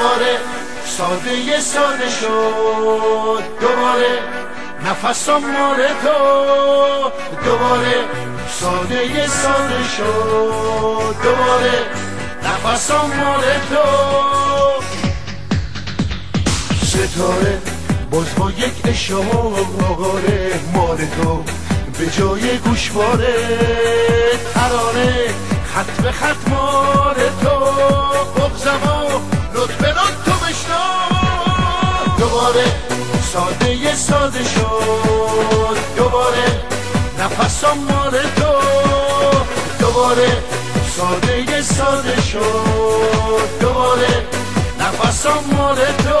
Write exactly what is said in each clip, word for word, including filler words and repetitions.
دوباره ساده ساده شد، دوباره نفسم مال تو، دوباره ساده ساده شد، دوباره نفسم مال تو. ستاره باز با یک اشاره مال تو، به جای گوشواره ترانه خط به خط مال تو، بغضم و لطف تو بشنو. دوباره ساده ساده شد، دوباره نفسم مال تو، دوباره ساده ساده شد، دوباره نفسم مال تو.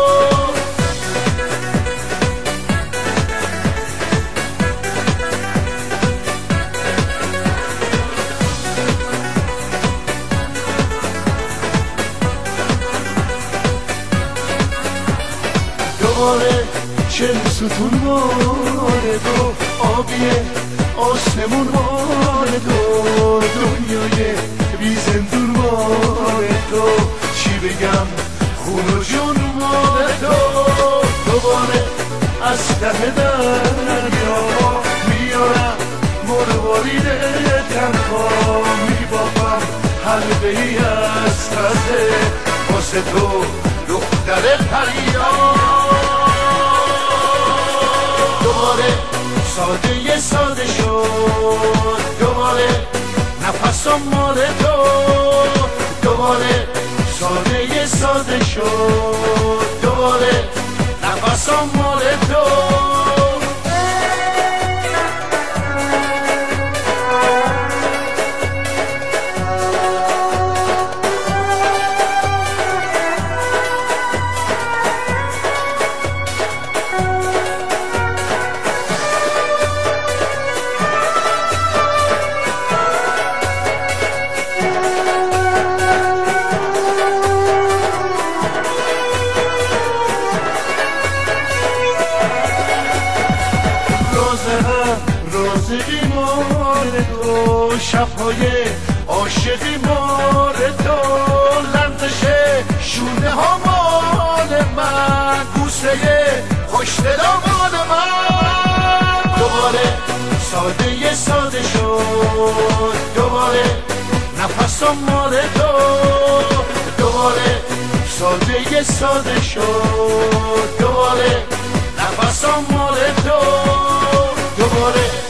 دوباره چل ستون مال تو، آبیه آسمون مال تو، دنیای بی زندون مال تو، چی بگم خون و جون مال تو. دوباره از ته دریا میارم مروارید تنها، میبافم حلقه ای از تزه واسه تو دختر پریا. دوباره ساده ساده شد، دوباره نفسم مال تو، دوباره ساده ساده شد، دوباره نفسم مال تو. رازقی مال تو، شبهای عاشقی مال تو، لرزش شونه ها مال من، بوسه خوشدلا مال من. دوباره ساده ساده شد، دوباره نفسم مال تو، دوباره ساده ساده شد، دوباره نفسم مال تو. دوباره